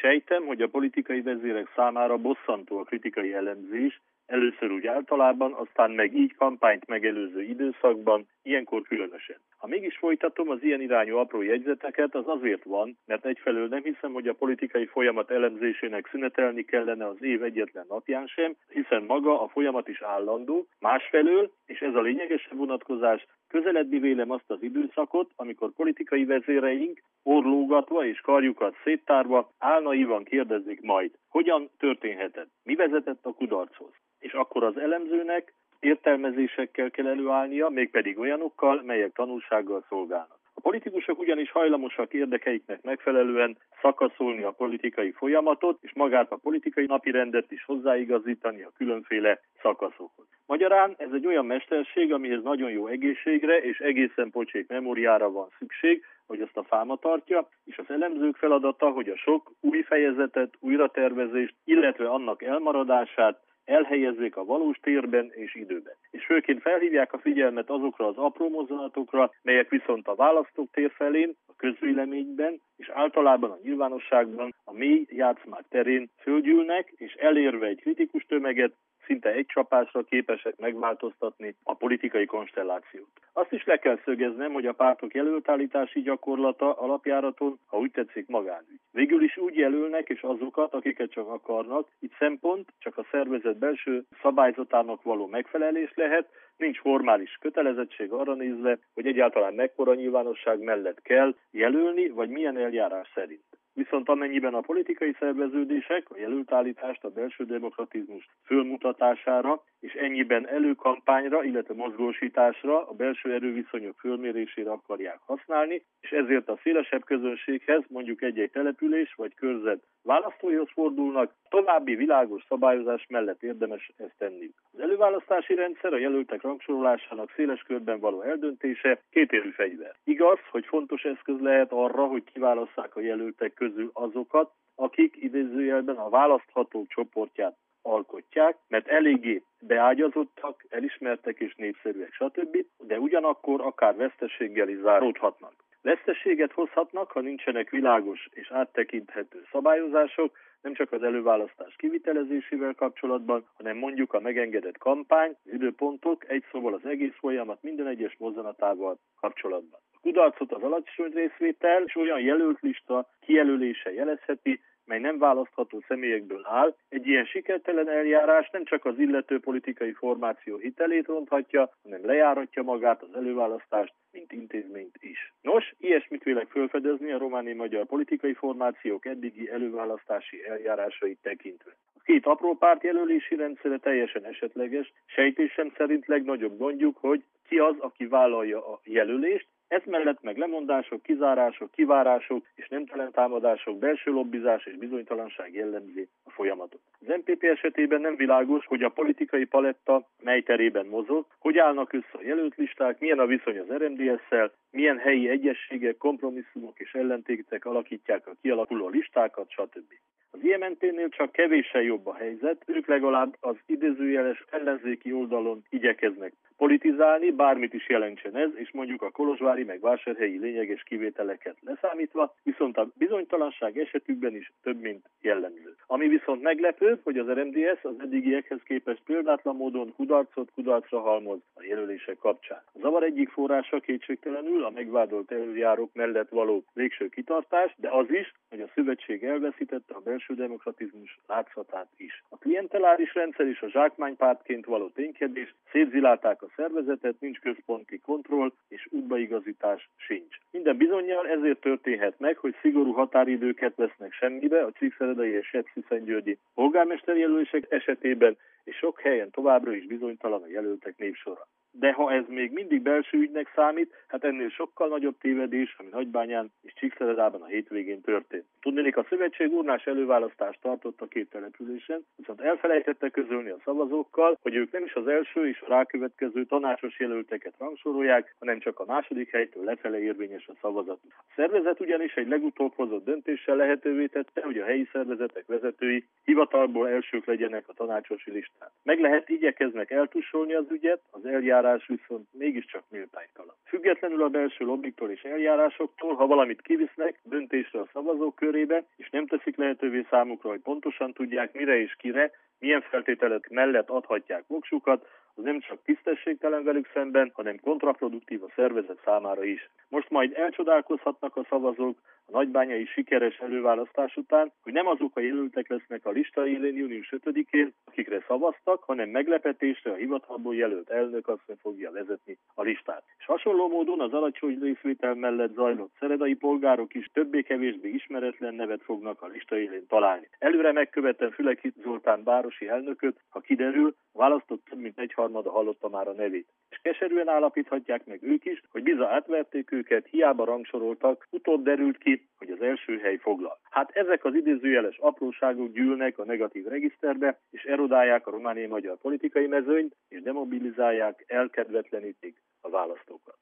Sejtem, hogy a politikai vezérek számára bosszantó a kritikai elemzés, először úgy általában, aztán meg így kampányt megelőző időszakban, ilyenkor különösen. Ha mégis folytatom az ilyen irányú apró jegyzeteket, az azért van, mert egyfelől nem hiszem, hogy a politikai folyamat elemzésének szünetelni kellene az év egyetlen napján sem, hiszen maga a folyamat is állandó, másfelől, és ez a lényegesebb vonatkozás, közeledni vélem azt az időszakot, amikor politikai vezéreink orlógatva és karjukat széttárva álnaivan kérdezik majd, hogyan történhetett, mi vezetett a kudarchoz. És akkor az elemzőnek értelmezésekkel kell előállnia, mégpedig olyanokkal, melyek tanulsággal szolgálnak. A politikusok ugyanis hajlamosak érdekeiknek megfelelően szakaszolni a politikai folyamatot, és magát a politikai napirendet is hozzáigazítani a különféle szakaszokhoz. Magyarán ez egy olyan mesterség, amihez nagyon jó egészségre és egészen pocsék memóriára van szükség, hogy azt a fáma tartja, és az elemzők feladata, hogy a sok új fejezetet, újratervezést, illetve annak elmaradását elhelyezzék a valós térben és időben. És főként felhívják a figyelmet azokra az apró mozzanatokra, melyek viszont a választók tér felén, a közvéleményben és általában a nyilvánosságban a mély játszmák terén fölgyűlnek, és elérve egy kritikus tömeget, szinte egy csapásra képesek megváltoztatni a politikai konstellációt. Azt is le kell szögeznem, hogy a pártok jelöltállítási gyakorlata alapjáraton, ha úgy tetszik, magánügy. Végül is úgy jelölnek, és azokat, akiket csak akarnak, itt szempont csak a szervezet belső szabályzatának való megfelelés lehet, nincs formális kötelezettség arra nézve, hogy egyáltalán mekkora nyilvánosság mellett kell jelölni, vagy milyen eljárás szerint. Viszont amennyiben a politikai szerveződések a jelöltállítást a belső demokratizmus fölmutatására és ennyiben előkampányra, illetve mozgósításra, a belső erőviszonyok fölmérésére akarják használni, és ezért a szélesebb közönséghez, mondjuk egy-egy település vagy körzet választóihoz fordulnak, további világos szabályozás mellett érdemes ezt tenni. Az előválasztási rendszer a jelöltek rangsorolásának széles körben való eldöntése kétérű fegyver. Igaz, hogy fontos eszköz lehet arra, hogy kiválasszák a jelöltek közül azokat, akik idézőjelben a választhatók csoportját alkotják, mert eléggé beágyazottak, elismertek és népszerűek, stb., de ugyanakkor akár veszteséggel is záródhatnak. Veszteséget hozhatnak, ha nincsenek világos és áttekinthető szabályozások, nem csak az előválasztás kivitelezésével kapcsolatban, hanem mondjuk a megengedett kampány, az időpontok, egy szóval az egész folyamat minden egyes mozzanatával kapcsolatban. A kudarcot az alacsony részvétel és olyan jelölt lista kijelölése jelezheti, mely nem választható személyekből áll, egy ilyen sikertelen eljárás nem csak az illető politikai formáció hitelét ronthatja, hanem lejáratja magát az előválasztást, mint intézményt is. Nos, ilyesmit vélek felfedezni a romániai magyar politikai formációk eddigi előválasztási eljárásait tekintve. A két apró párt jelölési rendszere teljesen esetleges, sejtésem szerint legnagyobb gondjuk, hogy ki az, aki vállalja a jelölést, ez mellett meg lemondások, kizárások, kivárások és nemtelen támadások, belső lobbizás és bizonytalanság jellemzi a folyamatot. Az MPP esetében nem világos, hogy a politikai paletta mely terében mozog, hogy állnak össze a jelölt listák, milyen a viszony az RMDS-szel, milyen helyi egyességek, kompromisszumok és ellentétek alakítják a kialakuló listákat, stb. Az IMNT-nél csak kevéssel jobb a helyzet, ők legalább az idézőjeles ellenzéki oldalon igyekeznek politizálni, bármit is jelentsen ez, és mondjuk a kolozsvári meg vásárhelyi lényeges kivételeket leszámítva, viszont a bizonytalanság esetükben is több, mint jellemző. Ami viszont meglepő, hogy az RMDS az eddigiekhez képest példátlan módon kudarcra halmoz a jelölések kapcsán. A zavar egyik forrása kétségtelenül a megvádolt elöljárók mellett való végső kitartás, de az is, hogy a szövetség elveszítette a belső demokratizmus látszatát is. A klienteláris rendszer és a zsákmánypártként való ténykedés szétzilálták a szervezetet, nincs központi kontroll és útbaigazítás sincs. Minden bizonnyal ezért történhet meg, hogy szigorú határidőket vesznek semmibe a Csíkszeredai és Petszentgyörgyi polgármesterjelölések esetében, és sok helyen továbbra is bizonytalan a jelöltek névsora. De ha ez még mindig belső ügynek számít, hát ennél sokkal nagyobb tévedés, ami Nagybányán és Csíkszeredában a hétvégén történt. Tudnélik, a szövetség urnás előválasztást tartott a két településen, viszont elfelejtette közölni a szavazókkal, hogy ők nem is az első és a rákövetkező tanácsos jelölteket rangsorolják, hanem csak a második helytől lefele érvényes a szavazat. A szervezet ugyanis egy legutóbb hozott döntéssel lehetővé tette, hogy a helyi szervezetek vezetői hivatalból elsők legyenek a tanácsosi listán. Meg lehet igyekeznek eltussolni az ügyet, az eljárás eljárás viszont mégiscsak méltánytalan. Függetlenül a belső lobbiktól és eljárásoktól, ha valamit kivisznek döntésre a szavazók körébe, és nem teszik lehetővé számukra, hogy pontosan tudják, mire és kire, milyen feltételek mellett adhatják voksukat, az nem csak tisztességtelen velük szemben, hanem kontraproduktív a szervezet számára is. Most majd elcsodálkozhatnak a szavazók a nagybányai sikeres előválasztás után, hogy nem azok a jelöltek lesznek a lista élén június 5-én, akikre szavaztak, hanem meglepetésre a hivatalból jelölt elnök asszony fogja vezetni a listát. És hasonló módon az alacsony részvétel mellett zajlott szeredai polgárok is többé-kevésbé ismeretlen nevet fognak a lista élén találni. Előre megkövettem Füleki Zoltán városi elnököt, ha kiderül, választott több mint egyharmada hallotta már a nevét. És keserűen állapíthatják meg ők is, hogy biza átverték őket, hiába rangsoroltak, utóbb derült ki, hogy az első hely foglal. Hát ezek az idézőjeles apróságok gyűlnek a negatív regiszterbe, és erodálják a romániai magyar politikai mezőnyt, és demobilizálják, elkedvetlenítik a választókat.